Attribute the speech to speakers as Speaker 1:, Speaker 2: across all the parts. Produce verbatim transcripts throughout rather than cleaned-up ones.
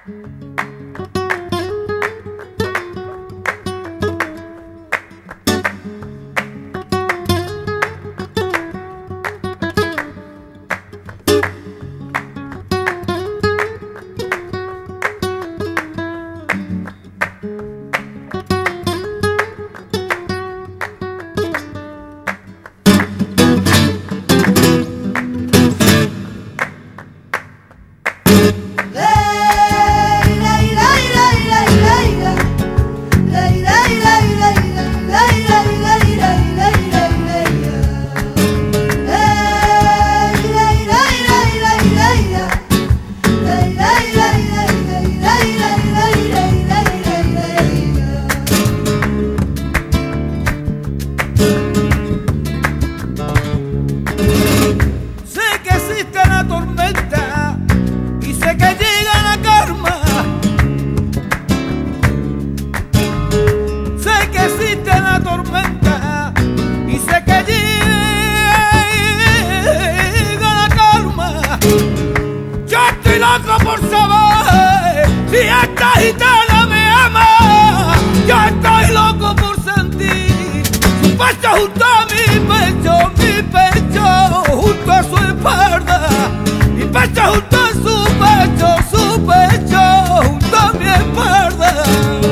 Speaker 1: Por saber si esta gitana me ama, yo estoy loco por sentir su pecho junto a mi pecho, mi pecho junto a su espalda, mi pecho junto a su pecho, su pecho junto a mi espalda.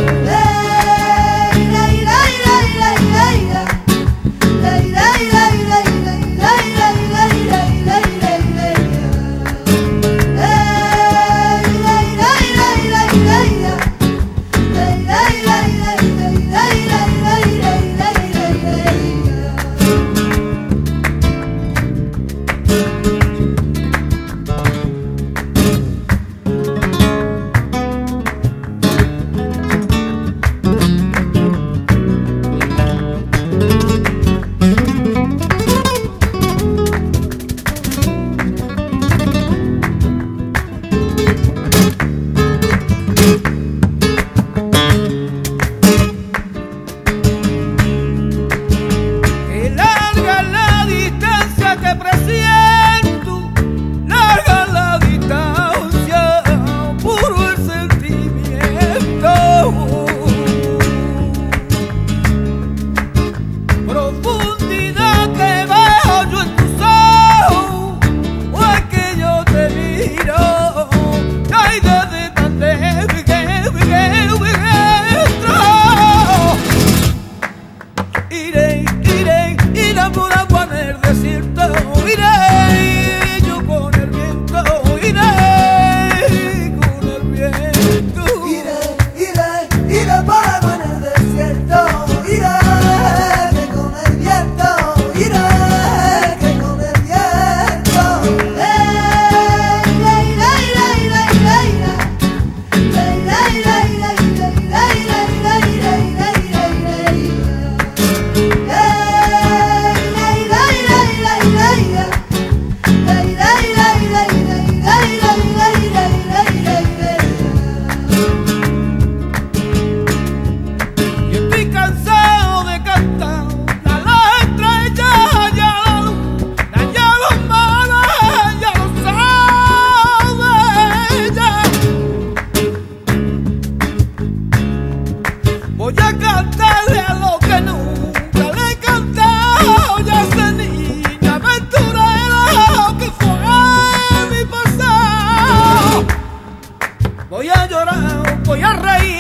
Speaker 1: Voy a cantarle a lo que nunca le he cantado, ya esa niña aventurera que fue mi pasado. Voy a llorar, voy a reír.